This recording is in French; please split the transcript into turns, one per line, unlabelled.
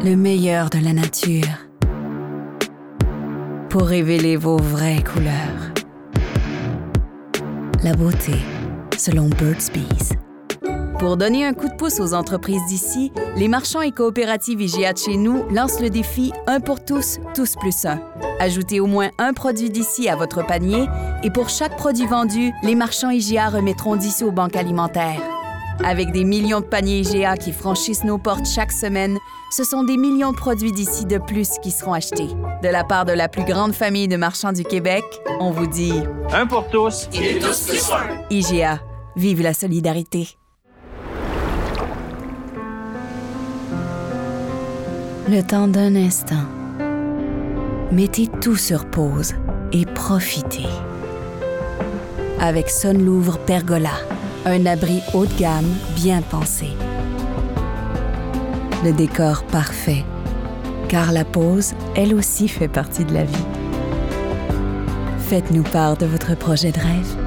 le meilleur de la nature pour révéler vos vraies couleurs. La beauté, selon Burt's Bees. Pour donner un coup de pouce aux entreprises d'ici, les marchands et coopératives IGA de chez nous lancent le défi 1 pour tous, tous plus 1. Ajoutez au moins un produit d'ici à votre panier et pour chaque produit vendu, les marchands IGA remettront 10 sous aux banques alimentaires. Avec des millions de paniers IGA qui franchissent nos portes chaque semaine, ce sont des millions de produits d'ici de plus qui seront achetés. De la part de la plus grande famille de marchands du Québec, on vous dit
1 pour tous
et tous plus 1.
IGA, vive la solidarité. Le temps d'un instant. Mettez tout sur pause et profitez. Avec Sunlouvre Pergola, un abri haut de gamme bien pensé. Le décor parfait, car la pause, elle aussi, fait partie de la vie. Faites-nous part de votre projet de rêve.